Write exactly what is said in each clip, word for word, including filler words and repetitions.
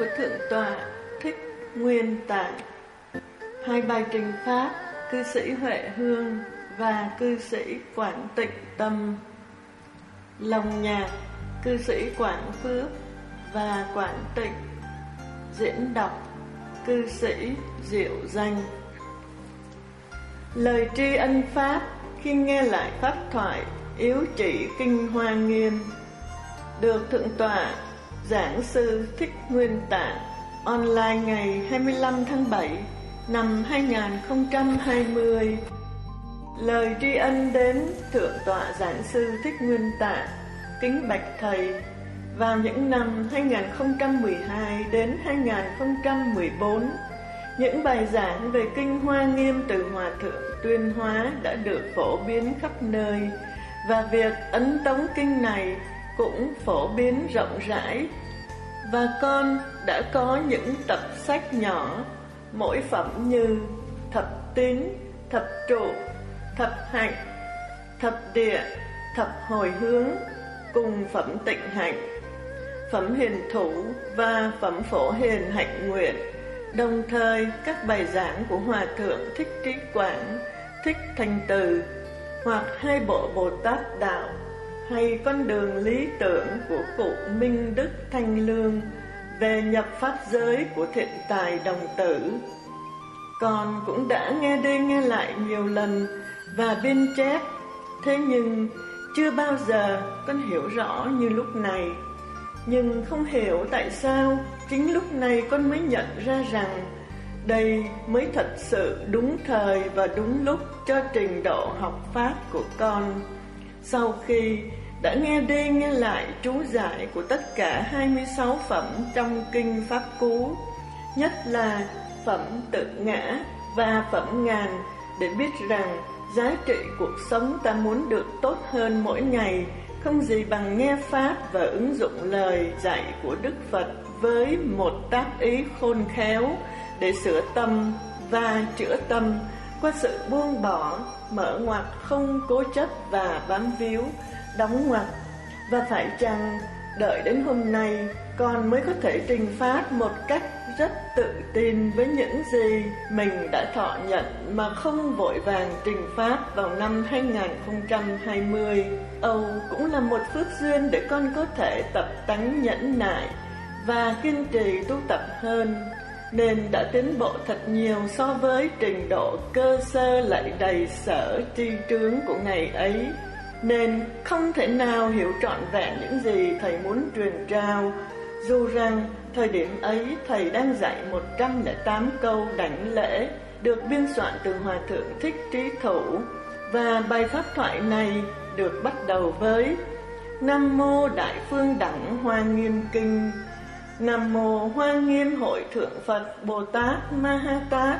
của Thượng tọa Thích Nguyên Tạng. Hai bài trình pháp cư sĩ Huệ Hương và cư sĩ Quảng Tịnh Tâm. Lồng nhạc cư sĩ Quảng Phước và Quảng Tịnh. Diễn đọc cư sĩ Diệu Danh. Lời tri ân pháp khi nghe lại pháp thoại yếu chỉ Kinh Hoa Nghiêm được Thượng tọa Giảng sư Thích Nguyên Tạng online ngày hai mươi lăm tháng bảy năm hai nghìn không trăm hai mươi. Lời tri ân đến Thượng tọa Giảng sư Thích Nguyên Tạng. Kính bạch thầy, vào những năm hai nghìn không trăm mười hai đến hai nghìn không trăm mười bốn, những bài giảng về Kinh Hoa Nghiêm từ Hòa Thượng Tuyên Hóa đã được phổ biến khắp nơi, và việc ấn tống kinh này cũng phổ biến rộng rãi. Và con đã có những tập sách nhỏ, mỗi phẩm như Thập Tín, Thập Trụ, Thập Hạnh, Thập Địa, Thập Hồi Hướng, cùng phẩm Tịnh Hạnh, phẩm Hiền Thủ và phẩm Phổ Hiền Hạnh Nguyện. Đồng thời các bài giảng của Hòa Thượng Thích Trí Quảng, Thích Thành Từ, hoặc hai bộ Bồ Tát Đạo, hay con đường lý tưởng của cụ Minh Đức Thanh Lương về nhập pháp giới của thiện tài đồng tử. Con cũng đã nghe đi nghe lại nhiều lần và biên chép, thế nhưng chưa bao giờ con hiểu rõ như lúc này. Nhưng không hiểu tại sao chính lúc này con mới nhận ra rằng đây mới thật sự đúng thời và đúng lúc cho trình độ học pháp của con. Sau khi đã nghe đi nghe lại chú giải của tất cả hai mươi sáu phẩm trong Kinh Pháp Cú, nhất là phẩm Tự Ngã và phẩm Ngàn, để biết rằng giá trị cuộc sống ta muốn được tốt hơn mỗi ngày không gì bằng nghe pháp và ứng dụng lời dạy của Đức Phật với một tác ý khôn khéo để sửa tâm và chữa tâm qua sự buông bỏ, mở ngoặt không cố chấp và bám víu, đóng ngoặt. Và phải chăng đợi đến hôm nay con mới có thể trình pháp một cách rất tự tin với những gì mình đã thọ nhận, mà không vội vàng trình pháp vào năm hai nghìn không trăm hai mươi. Âu cũng là một phước duyên để con có thể tập tánh nhẫn nại và kiên trì tu tập hơn, nên đã tiến bộ thật nhiều so với trình độ cơ sơ lại đầy sở tri trướng của ngày ấy, nên không thể nào hiểu trọn vẹn những gì thầy muốn truyền trao. Dù rằng thời điểm ấy thầy đang dạy một trăm lẻ tám câu đảnh lễ được biên soạn từ Hòa Thượng Thích Trí Thủ, và bài pháp thoại này được bắt đầu với Nam Mô Đại Phương Đẳng Hoa Nghiêm Kinh, Nam Mô Hoa Nghiêm Hội Thượng Phật Bồ Tát Ma Ha Tát,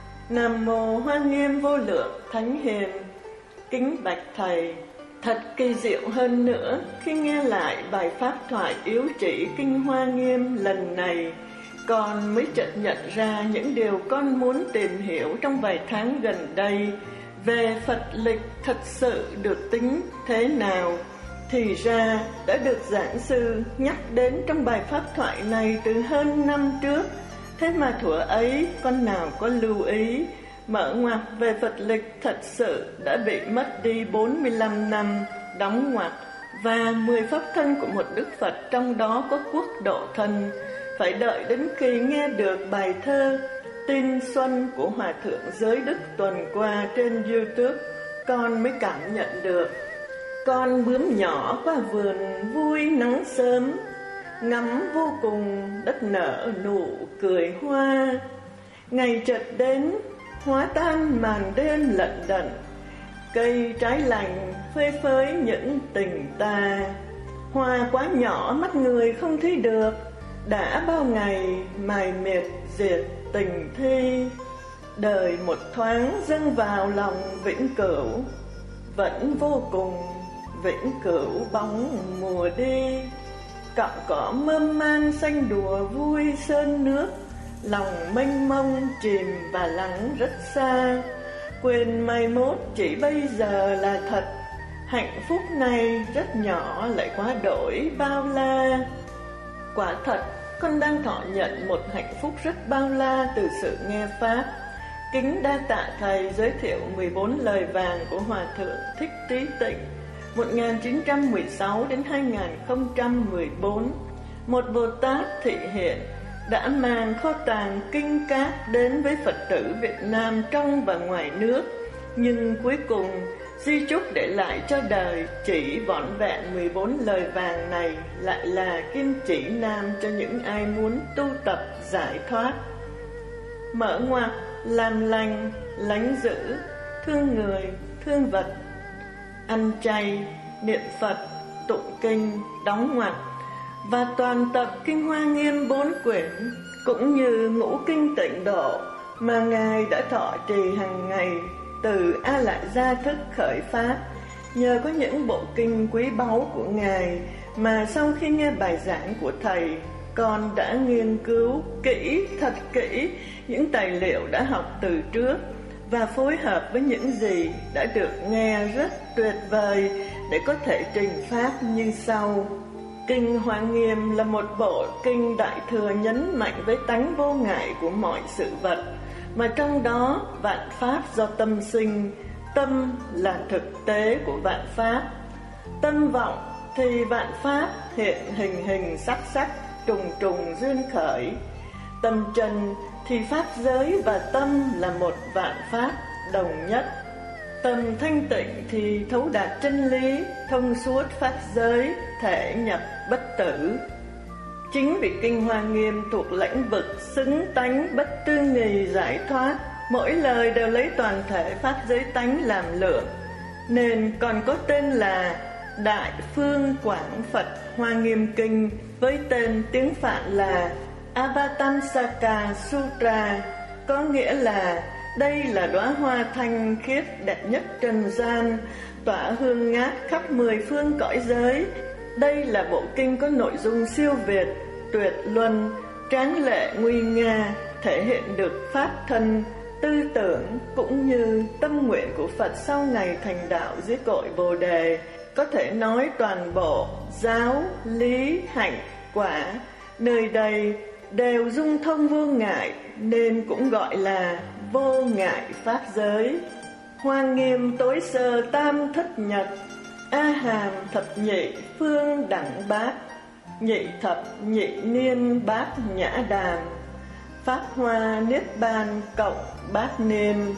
Nam Mô Hoa Nghiêm Vô Lượng Thánh Hiền. Kính bạch thầy, thật kỳ diệu hơn nữa khi nghe lại bài pháp thoại yếu chỉ Kinh Hoa Nghiêm lần này, con mới chợt nhận ra những điều con muốn tìm hiểu trong vài tháng gần đây về Phật lịch thật sự được tính thế nào. Thì ra đã được giảng sư nhắc đến trong bài pháp thoại này từ hơn năm trước. Thế mà thuở ấy con nào có lưu ý, mở ngoặt về Phật lịch thật sự đã bị mất đi bốn mươi lăm năm, đóng ngoặt, và mười pháp thân của một Đức Phật, trong đó có quốc độ thân. Phải đợi đến khi nghe được bài thơ Tin Xuân của Hòa Thượng Giới Đức tuần qua trên YouTube, con mới cảm nhận được. Con bướm nhỏ qua vườn vui nắng sớm, ngắm vô cùng đất nở nụ cười hoa. Ngày chợt đến, hóa tan màn đêm lận đận, cây trái lành phơi phới những tình ta. Hoa quá nhỏ mắt người không thấy được, đã bao ngày mài miệt diệt tình thi. Đời một thoáng dâng vào lòng vĩnh cửu, vẫn vô cùng vĩnh cửu bóng mùa đi. Cọng cỏ mơm man xanh đùa vui sơn nước, lòng mênh mông chìm và lắng rất xa. Quên mai mốt chỉ bây giờ là thật, hạnh phúc này rất nhỏ lại quá đổi bao la. Quả thật con đang thọ nhận một hạnh phúc rất bao la từ sự nghe Pháp. Kính đa tạ Thầy giới thiệu mười bốn lời vàng của Hòa Thượng Thích Trí Tịnh một nghìn chín trăm mười sáu đến hai nghìn không trăm mười bốn. Một Bồ Tát thị hiện đã mang kho tàng kinh cát đến với Phật tử Việt Nam trong và ngoài nước, nhưng cuối cùng di chúc để lại cho đời chỉ vỏn vẹn mười bốn lời vàng này lại là kim chỉ nam cho những ai muốn tu tập giải thoát. Mở ngoặc: làm lành, lánh dữ, thương người, thương vật, ăn chay, niệm Phật, tụng kinh, đóng ngoặc, và toàn tập Kinh Hoa Nghiêm bốn quyển, cũng như ngũ kinh tịnh độ mà Ngài đã thọ trì hàng ngày từ A Lại Gia thức khởi pháp. Nhờ có những bộ kinh quý báu của Ngài mà sau khi nghe bài giảng của Thầy, con đã nghiên cứu kỹ, thật kỹ những tài liệu đã học từ trước và phối hợp với những gì đã được nghe rất tuyệt vời để có thể trình pháp như sau. Kinh Hoa Nghiêm là một bộ kinh đại thừa nhấn mạnh với tánh vô ngại của mọi sự vật, mà trong đó vạn pháp do tâm sinh. Tâm là thực tế của vạn pháp. Tâm vọng thì vạn pháp hiện hình hình sắc sắc, trùng trùng duyên khởi. Tâm trần thì pháp giới và tâm là một vạn pháp đồng nhất. Tâm thanh tịnh thì thấu đạt chân lý, thông suốt pháp giới, thể nhập bất tử. Chính vì Kinh Hoa Nghiêm thuộc lãnh vực xứng tánh bất tư nghì giải thoát, mỗi lời đều lấy toàn thể pháp giới tánh làm lượng, nên còn có tên là Đại Phương Quảng Phật Hoa Nghiêm Kinh, với tên tiếng Phạn là Avatamsaka Sutra, có nghĩa là đây là đóa hoa thanh khiết đẹp nhất trần gian, tỏa hương ngát khắp mười phương cõi giới. Đây là bộ kinh có nội dung siêu việt, tuyệt luân, tráng lệ nguy nga, thể hiện được pháp thân, tư tưởng cũng như tâm nguyện của Phật sau ngày thành đạo dưới cội Bồ Đề. Có thể nói toàn bộ giáo, lý, hạnh, quả nơi đây đều dung thông vô ngại, nên cũng gọi là vô ngại pháp giới. Hoa Nghiêm tối sơ tam thất nhật, A Hàm thập nhị phương đẳng bát, nhị thập nhị niên bát nhã đàm, pháp hoa niết bàn cộng bát niên.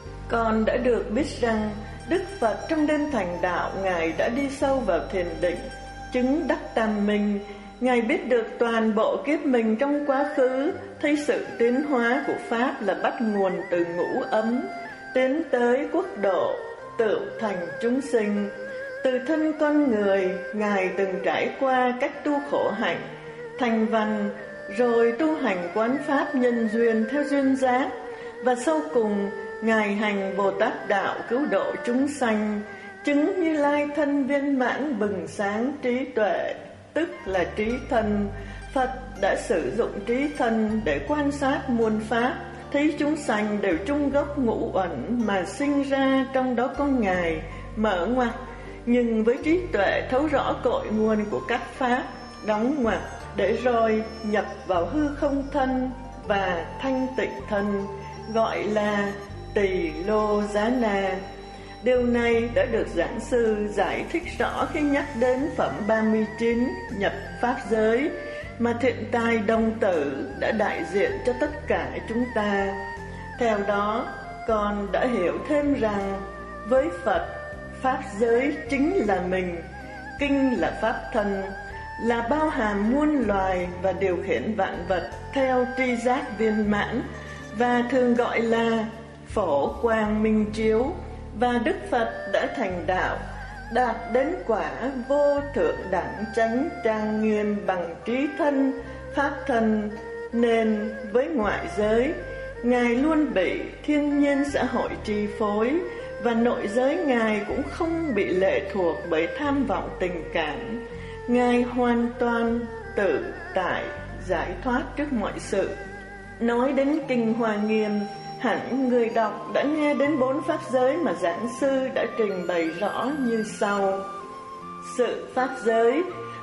Con đã được biết rằng Đức Phật trong đêm thành đạo, Ngài đã đi sâu vào thiền định, chứng đắc tam minh. Ngài biết được toàn bộ kiếp mình trong quá khứ, thấy sự tiến hóa của Pháp là bắt nguồn từ ngũ ấm, tiến tới quốc độ, tựu thành chúng sinh. Từ thân con người, Ngài từng trải qua cách tu khổ hạnh, thành văn, rồi tu hành quán Pháp nhân duyên theo duyên giác, và sau cùng Ngài hành Bồ Tát đạo cứu độ chúng sanh, chứng Như Lai thân viên mãn bừng sáng trí tuệ, tức là trí thân. Phật đã sử dụng trí thân để quan sát muôn pháp, thấy chúng sanh đều chung gốc ngũ uẩn mà sinh ra, trong đó có Ngài. Mở ngoặc: nhưng với trí tuệ thấu rõ cội nguồn của các pháp, đóng ngoặc, để rồi nhập vào hư không thân và thanh tịnh thân, gọi là Tỳ Lô Giá Na. Điều này đã được giảng sư giải thích rõ khi nhắc đến phẩm ba mươi chín nhập pháp giới mà Thiện Tài Đồng Tử đã đại diện cho tất cả chúng ta. Theo đó, con đã hiểu thêm rằng với Phật, pháp giới chính là mình, kinh là pháp thân, là bao hàm muôn loài và điều khiển vạn vật theo tri giác viên mãn, và thường gọi là phổ quang minh chiếu. Và Đức Phật đã thành đạo, đạt đến quả vô thượng đẳng chánh trang nghiêm bằng trí thân, pháp thân, nên với ngoại giới, Ngài luôn bị thiên nhiên xã hội chi phối, và nội giới Ngài cũng không bị lệ thuộc bởi tham vọng tình cảm. Ngài hoàn toàn tự tại, giải thoát trước mọi sự. Nói đến Kinh Hoa Nghiêm, hẳn người đọc đã nghe đến bốn pháp giới mà giảng sư đã trình bày rõ như sau. Sự pháp giới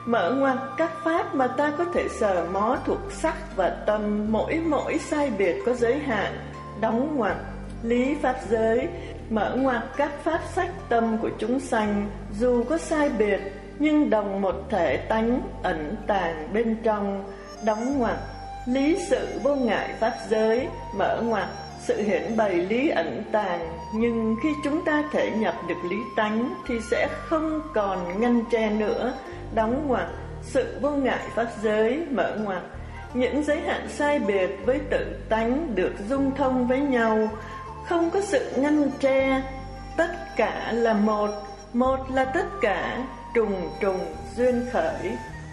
mở ngoặt các pháp mà ta có thể sờ mó thuộc sắc và tâm, mỗi mỗi sai biệt có giới hạn, đóng ngoặt lý pháp giới, mở ngoặt các pháp sách tâm của chúng sanh, dù có sai biệt nhưng đồng một thể tánh ẩn tàng bên trong, đóng ngoặt lý sự vô ngại pháp giới, mở ngoặt sự hiển bày lý ẩn tàng, nhưng khi chúng ta thể nhập được lý tánh thì sẽ không còn ngăn tre nữa, đóng ngoặt sự vô ngại pháp giới, mở ngoặt những giới hạn sai biệt với tự tánh được dung thông với nhau, không có sự ngăn tre, tất cả là một, một là tất cả, trùng trùng duyên khởi.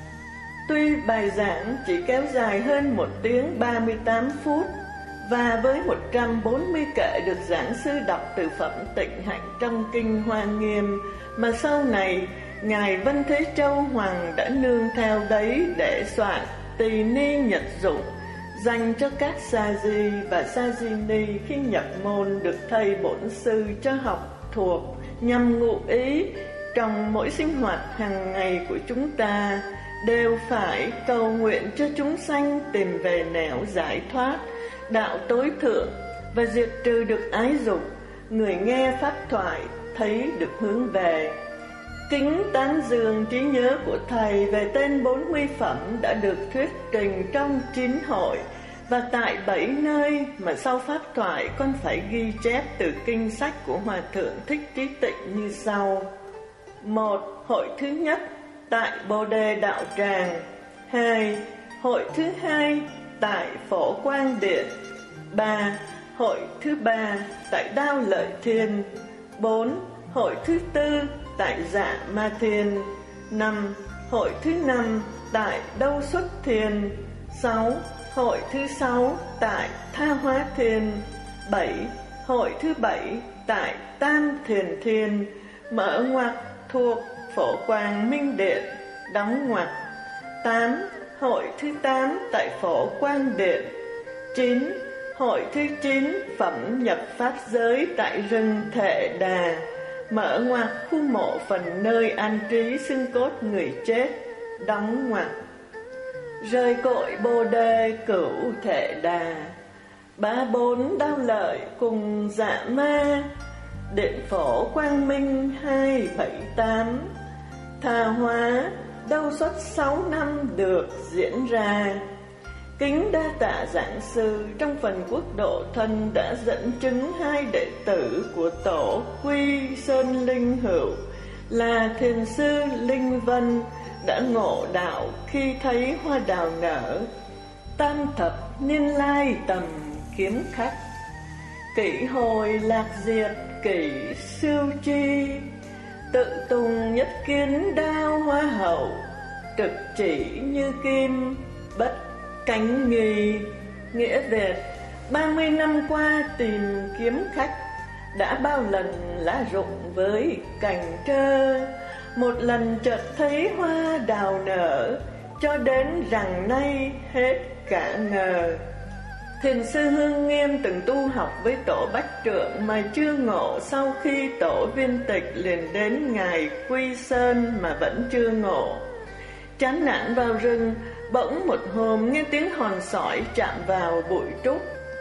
Tuy bài giảng chỉ kéo dài hơn một tiếng ba mươi tám phút, và với một trăm bốn mươi kệ được giảng sư đọc từ phẩm Tịnh Hạnh trong Kinh Hoa Nghiêm, mà sau này Ngài Vân Thế Châu Hoàng đã nương theo đấy để soạn Tỳ Ni Nhật Dụng, dành cho các sa di và sa di ni khi nhập môn được thầy bổn sư cho học thuộc, nhằm ngụ ý trong mỗi sinh hoạt hàng ngày của chúng ta đều phải cầu nguyện cho chúng sanh tìm về nẻo giải thoát, đạo tối thượng và diệt trừ được ái dục. Người nghe pháp thoại thấy được hướng về. Kính tán dương trí nhớ của thầy về tên bốn mươi phẩm đã được thuyết trình trong chín hội và tại bảy nơi mà sau pháp thoại con phải ghi chép từ kinh sách của Hòa Thượng Thích Trí Tịnh như sau. Một, hội thứ nhất tại Bồ Đề Đạo Tràng. Hai, hội thứ hai tại Phổ Quang Điện. Ba, hội thứ ba tại Đao Lợi Thiên. Bốn, hội thứ tư tại Dạ Ma Thiên. Năm, hội thứ năm tại Đâu Xuất Thiên. Sáu, hội thứ sáu tại Tha Hóa Thiên. Bảy, hội thứ bảy tại Tam Thiền Thiên. Mở ngoặt thuộc Phổ Quang Minh Điện, đóng ngoặt. Tám, hội thứ tám tại Phổ Quang Điện. Chín, hội thứ chín phẩm nhập pháp giới tại rừng Thệ Đà, mở ngoặt khu mộ phần nơi an trí xương cốt người chết, đóng ngoặt. Rời cội Bồ Đề cửu Thệ Đà, ba bốn Đao Lợi cùng Dạ Ma, Điện Phổ Quang Minh hai bảy tám. Tha Hóa Đâu Xuất sáu năm được diễn ra. Kính đa tạ giảng sư trong phần quốc độ thân đã dẫn chứng hai đệ tử của tổ Quy Sơn Linh Hữu là thiền sư Linh Vân đã ngộ đạo khi thấy hoa đào nở. Tam thập niên lai tầm kiếm khách, kỷ hồi lạc diệt kỷ siêu chi, tự tùng nhất kiến đao hoa hậu, trực chỉ như kim bất cánh nghi. Nghĩa Việt: ba mươi năm qua tìm kiếm khách, đã bao lần lá rụng với cành trơ, một lần chợt thấy hoa đào nở, cho đến rằng nay hết cả ngờ. Thiền sư Hương Nghiêm từng tu học với tổ Bách Trượng mà chưa ngộ, sau khi tổ Viên Tịch liền đến ngài Quy Sơn mà vẫn chưa ngộ. Chán nản vào rừng, bỗng một hôm nghe tiếng hòn sỏi chạm vào bụi trúc.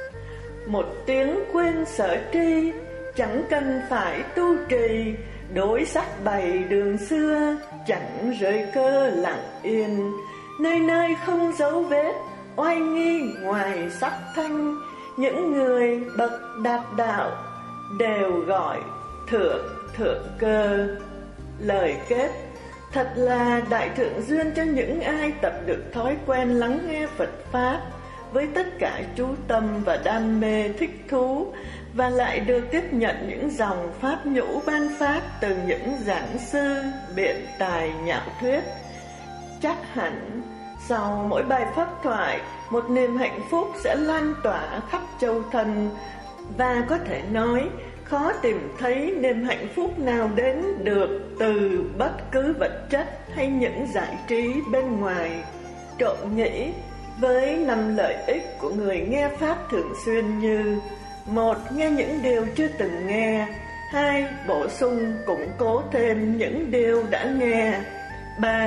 Một tiếng quên sở tri, chẳng cần phải tu trì, đối sách bày đường xưa, chẳng rời cơ lặng yên. Nơi nơi không dấu vết, oai nghi ngoài sắc thanh, những người bậc đạt đạo đều gọi thượng thượng cơ. Lời kết: thật là đại thượng duyên cho những ai tập được thói quen lắng nghe Phật Pháp với tất cả chú tâm và đam mê thích thú, và lại được tiếp nhận những dòng pháp nhũ ban phát từ những giảng sư biện tài nhạo thuyết. Chắc hẳn sau mỗi bài pháp thoại, một niềm hạnh phúc sẽ lan tỏa khắp châu thân, và có thể nói khó tìm thấy niềm hạnh phúc nào đến được từ bất cứ vật chất hay những giải trí bên ngoài. Trộm nghĩ với năm lợi ích của người nghe Pháp thường xuyên như: một, nghe những điều chưa từng nghe. Hai, bổ sung củng cố thêm những điều đã nghe. Ba,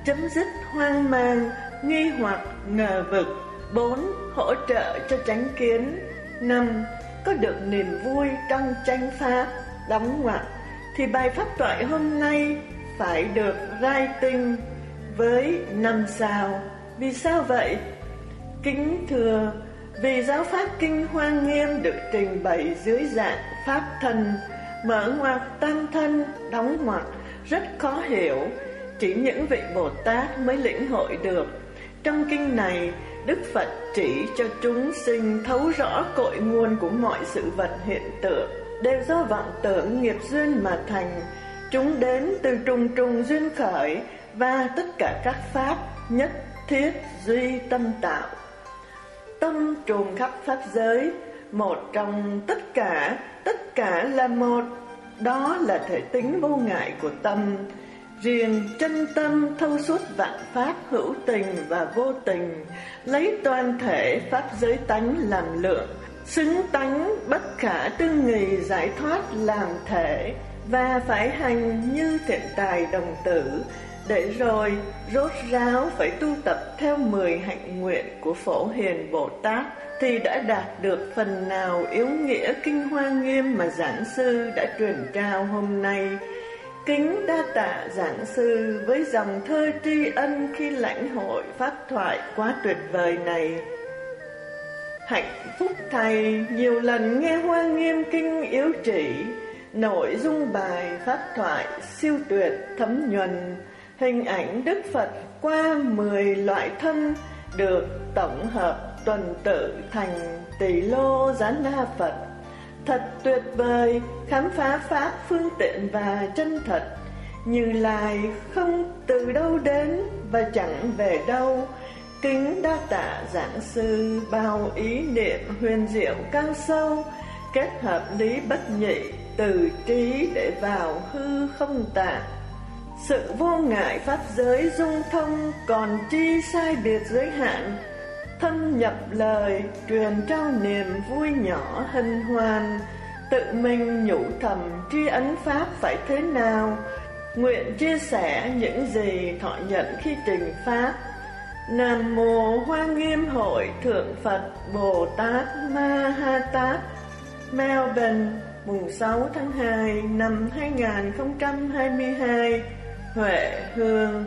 chấm dứt hoang mang, nghi hoặc, ngờ vực. Bốn. Hỗ trợ cho chánh kiến. Năm. Có được niềm vui trong chánh pháp. Đóng ngoặc. Thì bài pháp thoại hôm nay phải được rating với năm sao. Vì sao vậy? Kính thưa, vì giáo pháp Kinh Hoa Nghiêm được trình bày dưới dạng pháp thân, mở ngoặc tam thân, đóng ngoặc, rất khó hiểu, chỉ những vị Bồ Tát mới lĩnh hội được. Trong kinh này, Đức Phật chỉ cho chúng sinh thấu rõ cội nguồn của mọi sự vật hiện tượng đều do vọng tưởng nghiệp duyên mà thành. Chúng đến từ trùng trùng duyên khởi, và tất cả các pháp nhất thiết duy tâm tạo. Tâm trùm khắp pháp giới, một trong tất cả, tất cả là một. Đó là thể tính vô ngại của tâm. Riêng chân tâm thâu suốt vạn pháp hữu tình và vô tình, lấy toàn thể pháp giới tánh làm lượng, xứng tánh bất khả tư nghì giải thoát làm thể, và phải hành như thiện tài đồng tử, để rồi rốt ráo phải tu tập theo mười hạnh nguyện của Phổ Hiền Bồ Tát, thì đã đạt được phần nào yếu nghĩa Kinh Hoa Nghiêm mà giảng sư đã truyền trao hôm nay. Kính đa tạ giảng sư với dòng thơ tri ân khi lãnh hội pháp thoại quá tuyệt vời này. Hạnh phúc thầy nhiều lần nghe Hoa Nghiêm Kinh yếu chỉ, nội dung bài pháp thoại siêu tuyệt thấm nhuần, hình ảnh Đức Phật qua mười loại thân được tổng hợp tuần tự thành tỷ lô Gián Na Phật. Thật tuyệt vời, khám phá pháp phương tiện và chân thật. Như Lai không từ đâu đến và chẳng về đâu. Kính đa tạ giảng sư bao ý niệm huyền diệu cao sâu, kết hợp lý bất nhị từ trí để vào hư không tạng. Sự vô ngại pháp giới dung thông, còn chi sai biệt giới hạn. Thâm nhập lời truyền trao niềm vui nhỏ hân hoan, tự mình nhủ thầm tri ấn pháp phải thế nào, nguyện chia sẻ những gì thọ nhận khi trình pháp. Nam mô Hoa Nghiêm Hội Thượng Phật Bồ Tát Ma Ha Tát. Melbourne, mùng sáu tháng hai năm hai nghìn không trăm hai mươi hai. Huệ Hương.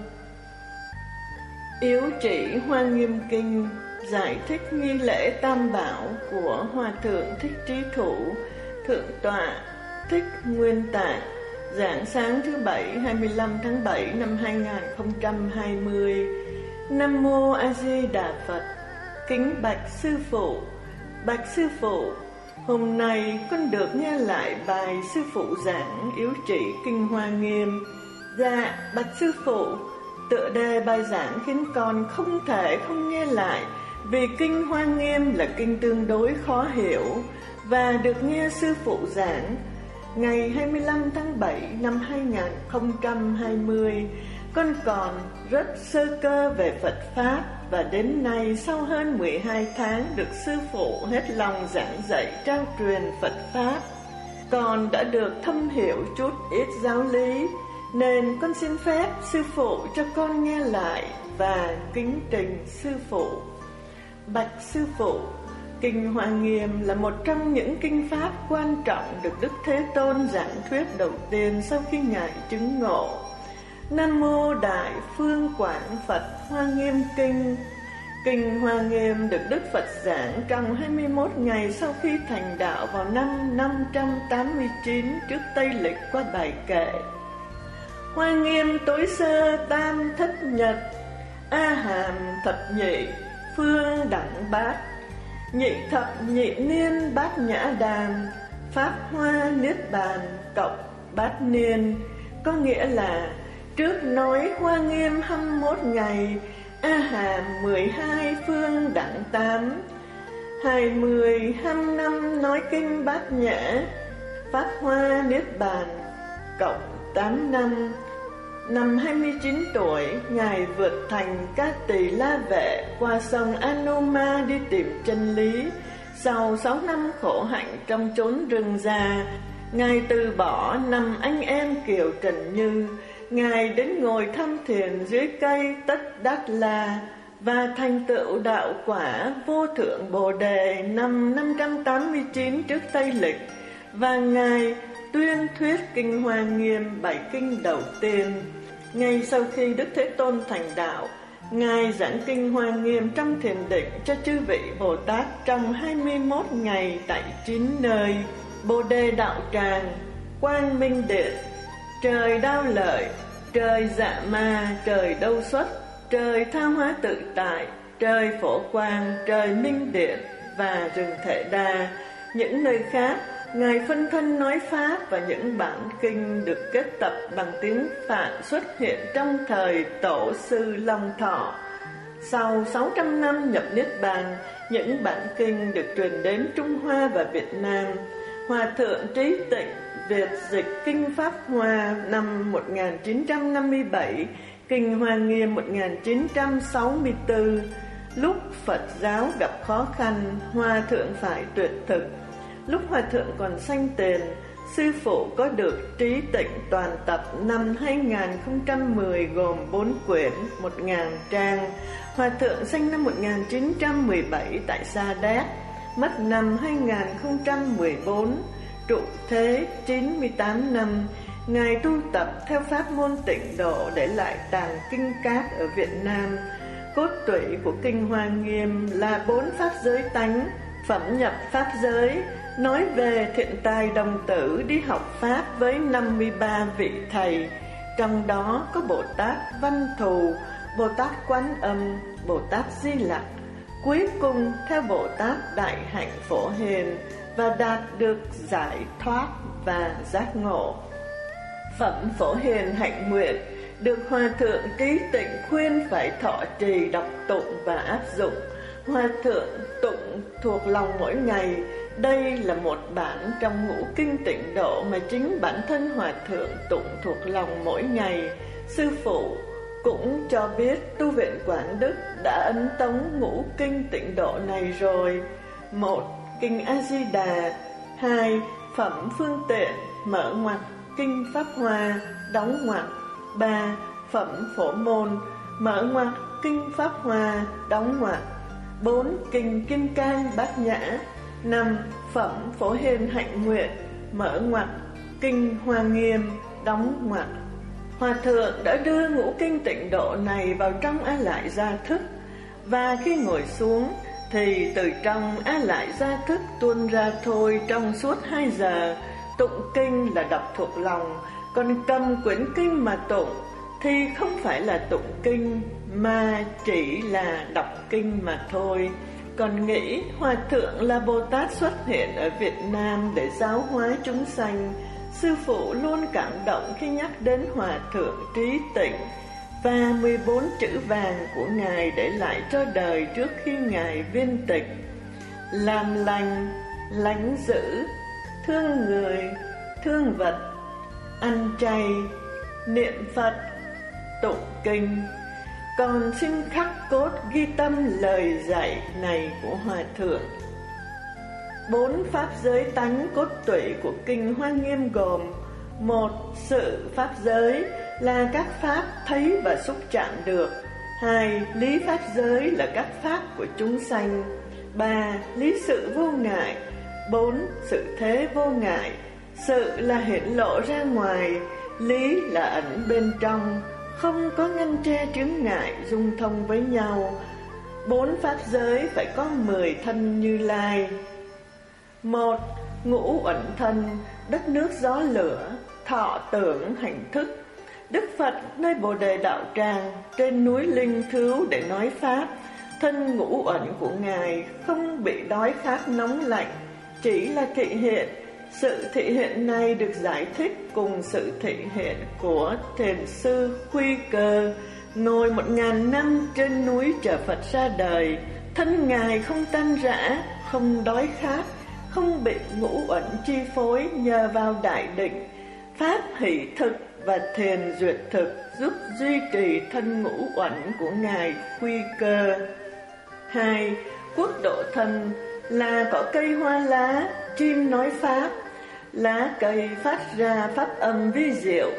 Yếu chỉ Hoa Nghiêm Kinh giải thích nghi lễ Tam Bảo của Hòa Thượng Thích Trí Thủ, Thượng tọa Thích Nguyên Tạng, giảng sáng thứ Bảy hai mươi lăm tháng bảy năm hai nghìn không trăm hai mươi. Nam Mô A Di Đà Phật. Kính bạch sư phụ. Bạch sư phụ, hôm nay con được nghe lại bài sư phụ giảng yếu chỉ Kinh Hoa Nghiêm. Dạ, bạch sư phụ, tựa đề bài giảng khiến con không thể không nghe lại, vì Kinh Hoa Nghiêm là kinh tương đối khó hiểu, và được nghe sư phụ giảng ngày hai mươi lăm tháng bảy năm hai nghìn không trăm hai mươi. Con còn rất sơ cơ về Phật Pháp, và đến nay sau hơn mười hai tháng được sư phụ hết lòng giảng dạy trao truyền Phật Pháp, con đã được thâm hiểu chút ít giáo lý, nên con xin phép sư phụ cho con nghe lại và kính trình sư phụ. Bạch sư phụ, Kinh Hoa Nghiêm là một trong những kinh pháp quan trọng được Đức Thế Tôn giảng thuyết đầu tiên sau khi Ngài chứng ngộ. Nam Mô Đại Phương Quảng Phật Hoa Nghiêm Kinh. Kinh Hoa Nghiêm được Đức Phật giảng trong hai mươi mốt ngày sau khi thành đạo vào năm năm trăm tám mươi chín trước Tây Lịch qua bài kệ. Hoa Nghiêm tối sơ tam thất nhật, A hàm thập nhị phương đẳng bát, nhị thập nhị niên bát nhã đàm, pháp hoa niết bàn cộng bát niên. Có nghĩa là trước nói Hoa Nghiêm hai mươi mốt ngày, A hàm mười hai phương đẳng tám, hai mươi hai mươi năm nói kinh bát nhã, pháp hoa niết bàn cộng tám năm. Năm hai mươi chín tuổi, Ngài vượt thành Cát Tỳ La Vệ qua sông Anuma đi tìm chân lý. Sau sáu năm khổ hạnh trong chốn rừng già, Ngài từ bỏ năm anh em Kiều Trần Như, Ngài đến ngồi thăm thiền dưới cây Tất Đát La và thành tựu đạo quả Vô Thượng Bồ Đề năm năm trăm tám mươi chín trước Tây Lịch. Và Ngài tuyên thuyết Kinh Hoa Nghiêm, bảy kinh đầu tiên. Ngay sau khi Đức Thế Tôn thành đạo, Ngài giảng Kinh Hoa Nghiêm trong thiền định cho chư vị Bồ Tát trong hai mươi mốt ngày tại chín nơi: Bồ Đề Đạo Tràng, Quang Minh Điện, Trời Đao Lợi, Trời Dạ Ma, Trời Đâu Xuất, Trời Tha Hóa Tự Tại, Trời Phổ Quang, Trời Minh Điện và Rừng Thể Đa. Những nơi khác, Ngài phân thân nói Pháp và những bản kinh được kết tập bằng tiếng Phạn xuất hiện trong thời Tổ sư Long Thọ. Sau sáu trăm năm nhập Niết Bàn, những bản kinh được truyền đến Trung Hoa và Việt Nam. Hòa Thượng Trí Tịnh Việt dịch Kinh Pháp Hoa năm một nghìn chín trăm năm mươi bảy, Kinh Hoa Nghiêm một nghìn chín trăm sáu mươi tư. Lúc Phật giáo gặp khó khăn, Hòa Thượng phải tuyệt thực. Lúc Hòa Thượng còn sanh tiền, sư phụ có được Trí Tịnh toàn tập năm hai nghìn không trăm mười gồm bốn quyển, một nghìn trang. Hòa Thượng sanh năm một nghìn chín trăm mười bảy tại Sa Đéc, mất năm hai nghìn không trăm mười bốn, trụ thế chín mươi tám năm. Ngài tu tập theo pháp môn Tịnh Độ để lại tàng kinh cát ở Việt Nam. Cốt tủy của Kinh Hoa Nghiêm là bốn pháp giới tánh, phẩm nhập pháp giới, nói về thiện tài đồng tử đi học Pháp với năm mươi ba vị thầy. Trong đó có Bồ Tát Văn Thù, Bồ Tát Quán Âm, Bồ Tát Di Lặc. Cuối cùng theo Bồ Tát Đại Hạnh Phổ Hiền và đạt được giải thoát và giác ngộ. Phẩm Phổ Hiền Hạnh Nguyện được Hòa Thượng Trí Tịnh khuyên phải thọ trì, đọc tụng và áp dụng. Hòa Thượng tụng thuộc lòng mỗi ngày. Đây là một bản trong ngũ kinh Tịnh Độ mà chính bản thân Hòa Thượng tụng thuộc lòng mỗi ngày. Sư phụ cũng cho biết tu viện Quảng Đức đã ấn tống ngũ kinh Tịnh Độ này rồi. Một, Kinh A Di Đà. Hai, Phẩm Phương Tiện mở ngoặc Kinh Pháp Hoa đóng ngoặc. Ba, Phẩm Phổ Môn mở ngoặc Kinh Pháp Hoa đóng ngoặc. Bốn, Kinh Kim Cang Bát Nhã. Năm, Phẩm Phổ Hiền Hạnh Nguyện mở ngoặc Kinh Hoa Nghiêm đóng ngoặc. Hòa Thượng đã đưa ngũ kinh Tịnh Độ này vào trong A Lại Gia Thức, và khi ngồi xuống thì từ trong A Lại Gia Thức tuôn ra thôi trong suốt hai giờ. Tụng kinh là đọc thuộc lòng, còn cầm quyển kinh mà tụng thì không phải là tụng kinh mà chỉ là đọc kinh mà thôi. Còn nghĩ Hòa Thượng là Bồ Tát xuất hiện ở Việt Nam để giáo hóa chúng sanh. Sư phụ luôn cảm động khi nhắc đến Hòa Thượng Trí Tịnh và mười bốn chữ vàng của Ngài để lại cho đời trước khi Ngài viên tịch: làm lành, lánh dữ, thương người, thương vật, ăn chay, niệm Phật, tụng kinh. Còn xin khắc cốt ghi tâm lời dạy này của Hòa Thượng. Bốn pháp giới tánh cốt tủy của Kinh Hoa Nghiêm gồm: một, sự pháp giới là các pháp thấy và xúc chạm được. Hai, lý pháp giới là các pháp của chúng sanh. Ba, lý sự vô ngại. Bốn, sự thế vô ngại. Sự là hiển lộ ra ngoài, lý là ẩn bên trong, không có ngăn tre chướng ngại, dung thông với nhau. Bốn pháp giới phải có mười thân Như Lai. Một, ngũ uẩn thân, đất nước gió lửa, thọ tưởng hành thức. Đức Phật nơi Bồ Đề Đạo Tràng trên núi Linh Thứu để nói pháp. Thân ngũ uẩn của Ngài không bị đói khát nóng lạnh, chỉ là thị hiện. Sự thị hiện này được giải thích cùng sự thị hiện của thiền sư Quy Cơ, ngồi một ngàn năm trên núi chờ Phật ra đời. Thân Ngài không tan rã, không đói khát, không bị ngũ uẩn chi phối nhờ vào đại định. Pháp hỷ thực và thiền duyệt thực giúp duy trì thân ngũ uẩn của Ngài Quy Cơ. Hai, quốc độ thân là cỏ cây hoa lá, chim nói pháp. Lá cây phát ra pháp âm vi diệu,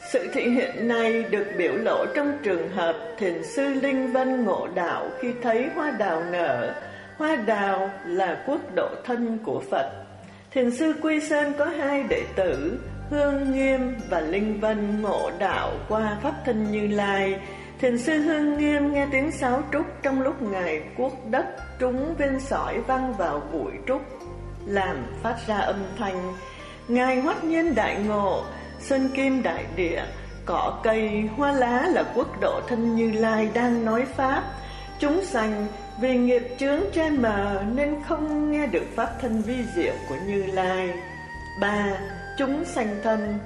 Sự thị hiện này được biểu lộ trong trường hợp thiền sư Linh Vân ngộ đạo khi thấy hoa đào nở. Hoa đào là quốc độ thân của Phật. Thiền sư Quy Sơn có hai đệ tử, Hương Nghiêm và Linh Vân ngộ đạo qua pháp thân Như Lai. Thiền sư Hương Nghiêm nghe tiếng sáo trúc trong lúc ngài cuốc đất trúng viên sỏi văng vào bụi trúc, làm phát ra âm thanh. Ngài hoát nhiên đại ngộ, sơn kim đại địa, cỏ cây, hoa lá là quốc độ thân Như Lai đang nói pháp. Chúng sanh vì nghiệp chướng che mờ nên không nghe được pháp thân vi diệu của Như Lai. Ba, chúng sanh thân,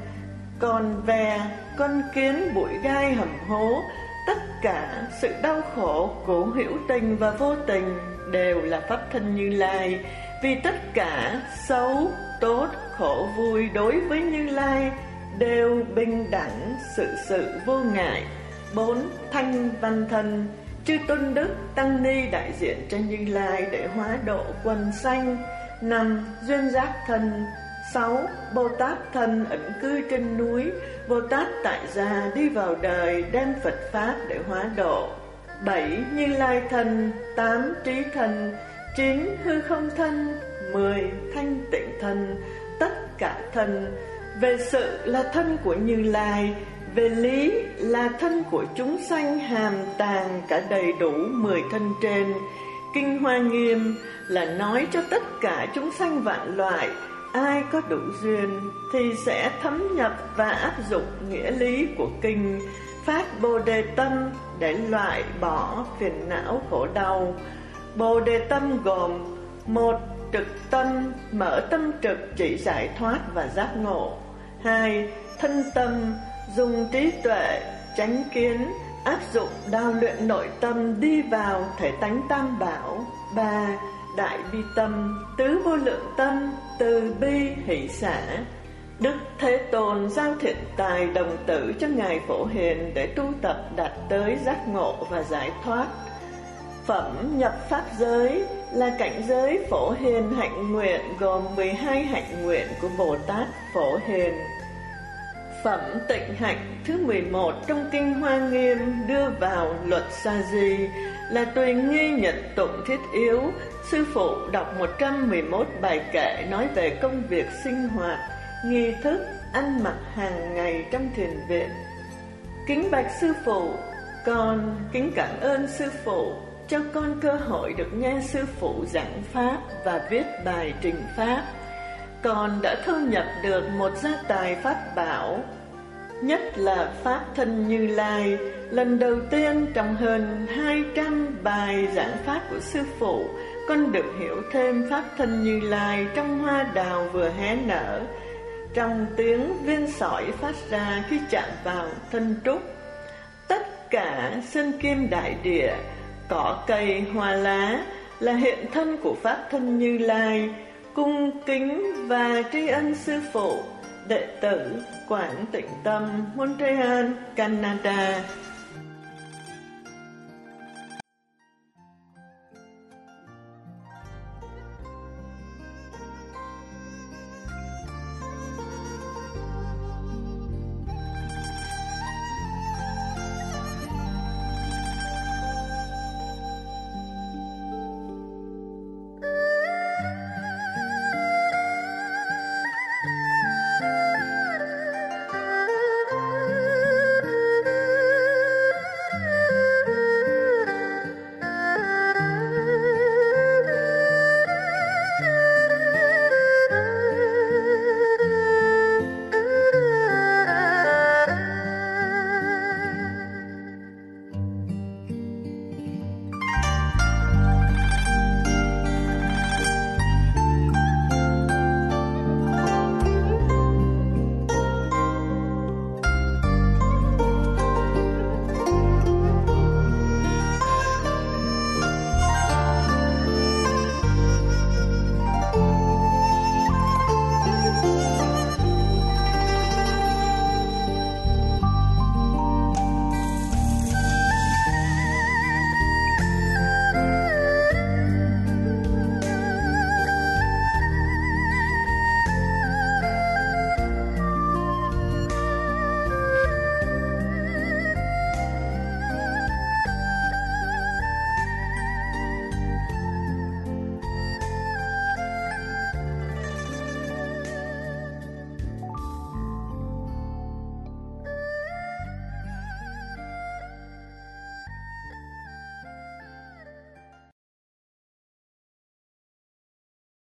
con ve, con kiến, bụi gai hầm hố, tất cả sự đau khổ, cố hữu tình và vô tình đều là pháp thân Như Lai. Vì tất cả xấu, tốt, khổ, vui đối với Như Lai đều bình đẳng, sự sự vô ngại. Bốn, thanh văn thân, chư tôn đức tăng ni đại diện cho Như Lai để hóa độ quần sanh. Năm, duyên giác thân. Sáu, Bồ Tát thân ẩn cư trên núi, Bồ Tát tại gia đi vào đời đem Phật pháp để hóa độ. Bảy, Như Lai thân. Tám, trí thân. Chín, hư không thân. Mười, thanh tịnh thân. Tất cả thân về sự là thân của Như Lai, về lý là thân của chúng sanh hàm tàng cả đầy đủ mười thân trên. Kinh Hoa Nghiêm là nói cho tất cả chúng sanh vạn loại, ai có đủ duyên thì sẽ thấm nhập và áp dụng nghĩa lý của kinh, phát Bồ Đề tâm để loại bỏ phiền não khổ đau. Bồ Đề tâm gồm: một, trực tâm, mở tâm trực chỉ giải thoát và giác ngộ. Hai, thân tâm, dùng trí tuệ, chánh kiến, áp dụng đao luyện nội tâm đi vào thể tánh tam bảo. Ba, đại bi tâm, tứ vô lượng tâm, từ bi hỷ xả. Đức Thế Tôn giao thiện tài đồng tử cho Ngài Phổ Hiền để tu tập đạt tới giác ngộ và giải thoát. Phẩm nhập pháp giới là cảnh giới Phổ Hiền hạnh nguyện, gồm mười hai hạnh nguyện của Bồ Tát Phổ Hiền. Phẩm tịnh hạnh thứ mười một trong Kinh Hoa Nghiêm đưa vào luật sa di là tùy nghi nhật tụng thiết yếu. Sư phụ đọc một trăm mười mốt bài kệ nói về công việc sinh hoạt, nghi thức, ăn mặc hàng ngày trong thiền viện. Kính bạch sư phụ, con kính cảm ơn sư phụ cho con cơ hội được nghe sư phụ giảng pháp và viết bài trình pháp. Con đã thu nhập được một gia tài pháp bảo, nhất là pháp thân Như Lai. Lần đầu tiên trong hơn hai trăm bài giảng pháp của sư phụ, con được hiểu thêm pháp thân Như Lai trong hoa đào vừa hé nở, trong tiếng viên sỏi phát ra khi chạm vào thân trúc. Tất cả sơn kim đại địa, cỏ cây hoa lá là hiện thân của pháp thân Như Lai. Cung kính và tri ân sư phụ. Đệ tử Quảng Tịnh Tâm, Montreal, Canada.